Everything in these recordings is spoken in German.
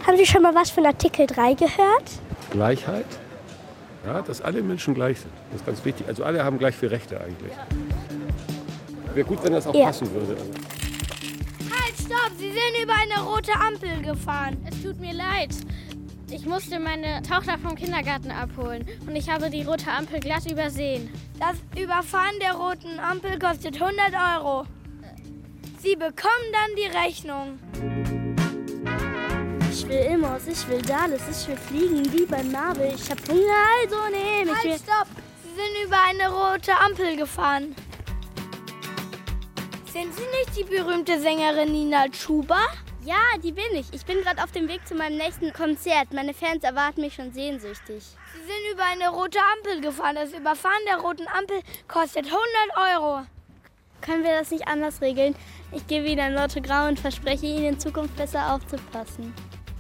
Haben Sie schon mal was von Artikel 3 gehört? Gleichheit? Ja, dass alle Menschen gleich sind. Das ist ganz wichtig. Also alle haben gleich viele Rechte eigentlich. Wäre gut, wenn das auch passen würde. Also. Halt, stopp! Sie sind über eine rote Ampel gefahren. Es tut mir leid. Ich musste meine Tochter vom Kindergarten abholen und ich habe die rote Ampel glatt übersehen. Das Überfahren der roten Ampel kostet 100 €. Sie bekommen dann die Rechnung. Ich will Immos, ich will Dallas, ich will fliegen wie beim Marvel. Ich hab Hunger, also nehme ich. Halt, stopp! Sie sind über eine rote Ampel gefahren. Sind Sie nicht die berühmte Sängerin Nina Chuba? Ja, die bin ich. Ich bin gerade auf dem Weg zu meinem nächsten Konzert. Meine Fans erwarten mich schon sehnsüchtig. Sie sind über eine rote Ampel gefahren. Das Überfahren der roten Ampel kostet 100 €. Können wir das nicht anders regeln? Ich gebe Ihnen ein Autogramm und verspreche Ihnen in Zukunft besser aufzupassen.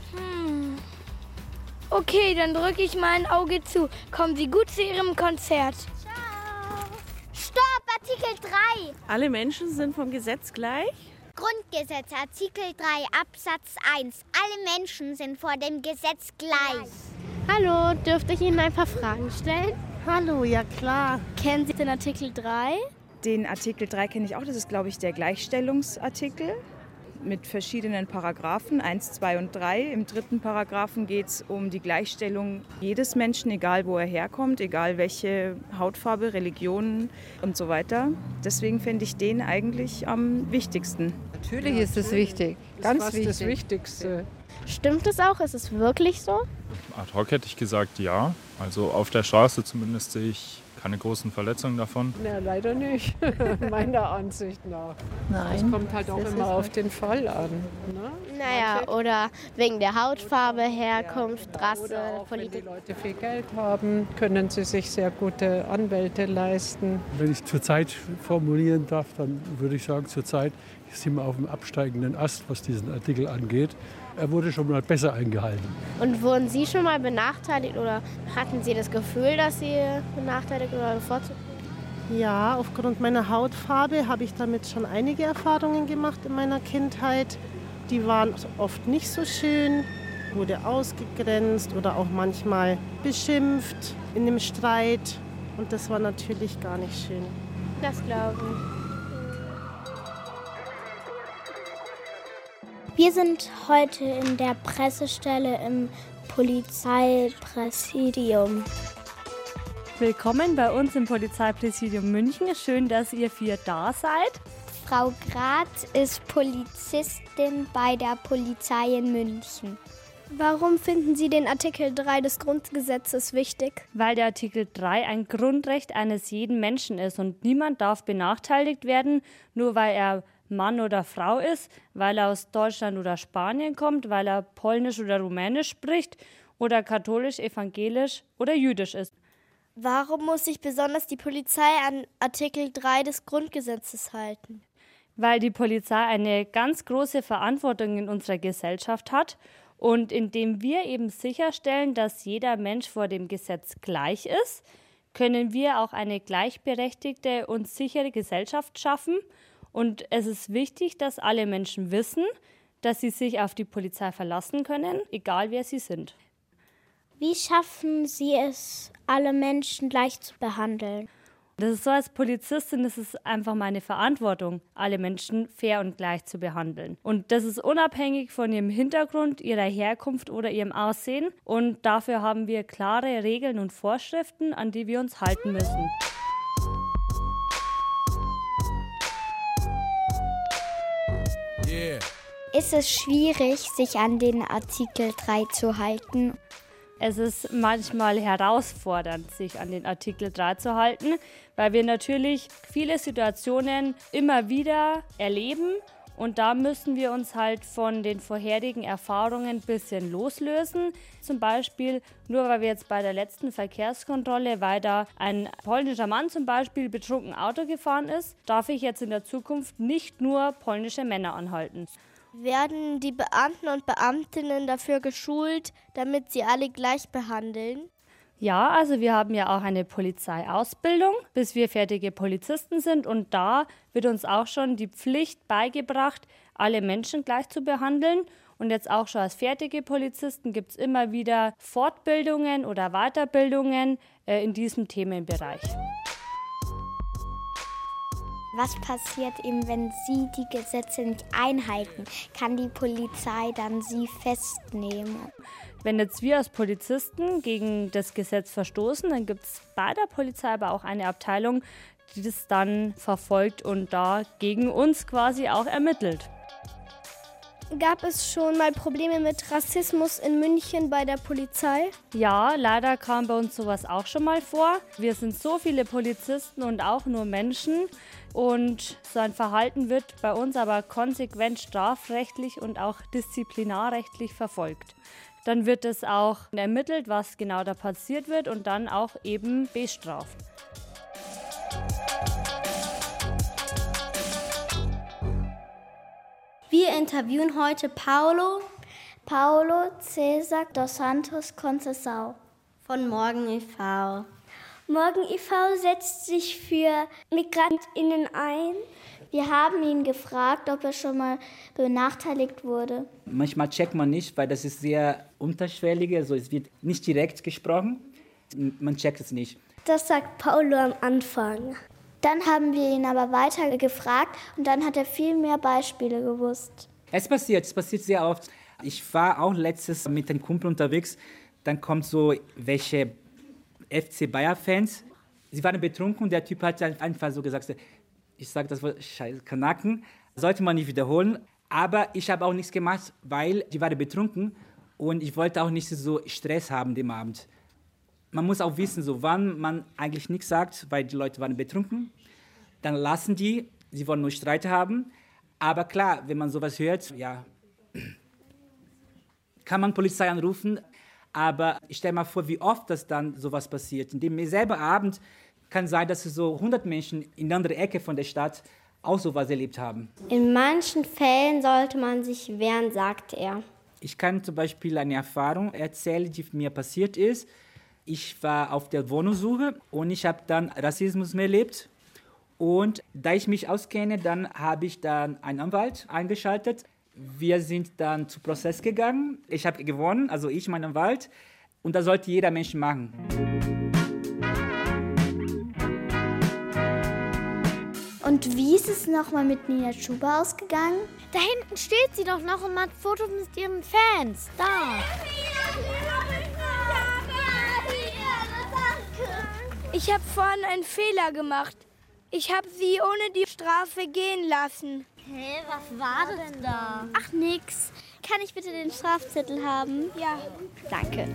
Okay, dann drücke ich mal ein Auge zu. Kommen Sie gut zu Ihrem Konzert. Stopp, Artikel 3. Alle Menschen sind vom Gesetz gleich? Grundgesetz, Artikel 3, Absatz 1. Alle Menschen sind vor dem Gesetz gleich. Hallo, dürfte ich Ihnen ein paar Fragen stellen? Hallo, ja klar. Kennen Sie den Artikel 3? Den Artikel 3 kenne ich auch. Das ist, glaube ich, der Gleichstellungsartikel mit verschiedenen Paragraphen, 1, 2 und 3. Im 3. Paragraphen geht es um die Gleichstellung jedes Menschen, egal wo er herkommt, egal welche Hautfarbe, Religion und so weiter. Deswegen fände ich den eigentlich am wichtigsten. Natürlich ist es wichtig, ganz wichtig. Das Wichtigste. Stimmt es auch? Ist es wirklich so? Ad hoc hätte ich gesagt, ja. Also auf der Straße zumindest sehe ich keine großen Verletzungen davon. Na, leider nicht, meiner Ansicht nach. Nein. Es kommt halt auch immer auf den Fall an. Ne? Naja, oder wegen der Hautfarbe, Herkunft, Rasse, Oder auch, wenn die Politik. Leute viel Geld haben, können sie sich sehr gute Anwälte leisten. Wenn ich zurzeit formulieren darf, dann würde ich sagen, zurzeit sind wir auf dem absteigenden Ast, was diesen Artikel angeht. Er wurde schon mal besser eingehalten. Und wurden Sie schon mal benachteiligt oder hatten Sie das Gefühl, dass Sie benachteiligt oder bevorzugt? Ja, aufgrund meiner Hautfarbe habe ich damit schon einige Erfahrungen gemacht in meiner Kindheit. Die waren oft nicht so schön, wurde ausgegrenzt oder auch manchmal beschimpft in einem Streit. Und das war natürlich gar nicht schön. Das glaube ich. Wir sind heute in der Pressestelle im Polizeipräsidium. Willkommen bei uns im Polizeipräsidium München. Schön, dass ihr 4 da seid. Frau Gratz ist Polizistin bei der Polizei in München. Warum finden Sie den Artikel 3 des Grundgesetzes wichtig? Weil der Artikel 3 ein Grundrecht eines jeden Menschen ist und niemand darf benachteiligt werden, nur weil er Mann oder Frau ist, weil er aus Deutschland oder Spanien kommt, weil er Polnisch oder Rumänisch spricht oder katholisch, evangelisch oder jüdisch ist. Warum muss sich besonders die Polizei an Artikel 3 des Grundgesetzes halten? Weil die Polizei eine ganz große Verantwortung in unserer Gesellschaft hat und indem wir eben sicherstellen, dass jeder Mensch vor dem Gesetz gleich ist, können wir auch eine gleichberechtigte und sichere Gesellschaft schaffen. Und es ist wichtig, dass alle Menschen wissen, dass sie sich auf die Polizei verlassen können, egal wer sie sind. Wie schaffen Sie es, alle Menschen gleich zu behandeln? Das ist so, als Polizistin ist es einfach meine Verantwortung, alle Menschen fair und gleich zu behandeln. Und das ist unabhängig von ihrem Hintergrund, ihrer Herkunft oder ihrem Aussehen. Und dafür haben wir klare Regeln und Vorschriften, an die wir uns halten müssen. Ist es schwierig, sich an den Artikel 3 zu halten? Es ist manchmal herausfordernd, sich an den Artikel 3 zu halten, weil wir natürlich viele Situationen immer wieder erleben und da müssen wir uns halt von den vorherigen Erfahrungen ein bisschen loslösen. Zum Beispiel, nur weil wir jetzt bei der letzten Verkehrskontrolle, weil da ein polnischer Mann zum Beispiel betrunken Auto gefahren ist, darf ich jetzt in der Zukunft nicht nur polnische Männer anhalten. Werden die Beamten und Beamtinnen dafür geschult, damit sie alle gleich behandeln? Ja, also wir haben ja auch eine Polizeiausbildung, bis wir fertige Polizisten sind. Und da wird uns auch schon die Pflicht beigebracht, alle Menschen gleich zu behandeln. Und jetzt auch schon als fertige Polizisten gibt es immer wieder Fortbildungen oder Weiterbildungen in diesem Themenbereich. Was passiert eben, wenn Sie die Gesetze nicht einhalten? Kann die Polizei dann Sie festnehmen? Wenn jetzt wir als Polizisten gegen das Gesetz verstoßen, dann gibt es bei der Polizei aber auch eine Abteilung, die das dann verfolgt und da gegen uns quasi auch ermittelt. Gab es schon mal Probleme mit Rassismus in München bei der Polizei? Ja, leider kam bei uns sowas auch schon mal vor. Wir sind so viele Polizisten und auch nur Menschen. Und so ein Verhalten wird bei uns aber konsequent strafrechtlich und auch disziplinarrechtlich verfolgt. Dann wird es auch ermittelt, was genau da passiert wird und dann auch eben bestraft. Wir interviewen heute Paulo César dos Santos Conceição von Morgen e.V. Morgen e.V. setzt sich für MigrantInnen ein. Wir haben ihn gefragt, ob er schon mal benachteiligt wurde. Manchmal checkt man nicht, weil das ist sehr unterschwellig, also es wird nicht direkt gesprochen. Man checkt es nicht. Das sagt Paulo am Anfang. Dann haben wir ihn aber weiter gefragt und dann hat er viel mehr Beispiele gewusst. Es passiert sehr oft. Ich war auch letztes mit einem Kumpel unterwegs, dann kommt so welche FC Bayer-Fans. Sie waren betrunken und der Typ hat einfach so gesagt, ich sage das Wort Scheiße, Kanaken, sollte man nicht wiederholen. Aber ich habe auch nichts gemacht, weil die waren betrunken und ich wollte auch nicht so Stress haben dem Abend. Man muss auch wissen, so wann man eigentlich nichts sagt, weil die Leute waren betrunken. Dann lassen sie wollen nur Streit haben. Aber klar, wenn man sowas hört, ja, kann man Polizei anrufen. Aber ich stelle mal vor, wie oft das dann sowas passiert. In dem selben Abend kann sein, dass so 100 Menschen in der anderen Ecke von der Stadt auch sowas erlebt haben. In manchen Fällen sollte man sich wehren, sagt er. Ich kann zum Beispiel eine Erfahrung erzählen, die mir passiert ist. Ich war auf der Wohnungssuche und ich habe dann Rassismus erlebt. Und da ich mich auskenne, dann habe ich dann einen Anwalt eingeschaltet. Wir sind dann zu Prozess gegangen. Ich habe gewonnen, also ich, mein Anwalt. Und das sollte jeder Mensch machen. Und wie ist es nochmal mit Nina Chuba ausgegangen? Da hinten steht sie doch noch und macht Fotos mit ihren Fans. Da. Ich habe vorhin einen Fehler gemacht. Ich habe sie ohne die Strafe gehen lassen. Hä, was war denn da? Ach, nix. Kann ich bitte den Strafzettel haben? Ja. Danke.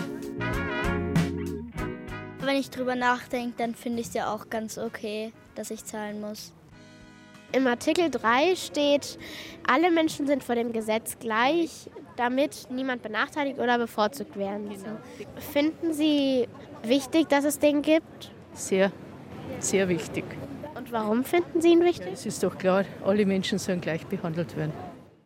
Wenn ich drüber nachdenke, dann finde ich es ja auch ganz okay, dass ich zahlen muss. Im Artikel 3 steht, alle Menschen sind vor dem Gesetz gleich, damit niemand benachteiligt oder bevorzugt werden. Genau. Finden Sie wichtig, dass es den gibt? Sehr, sehr wichtig. Und warum finden Sie ihn wichtig? Es ist doch klar, alle Menschen sollen gleich behandelt werden.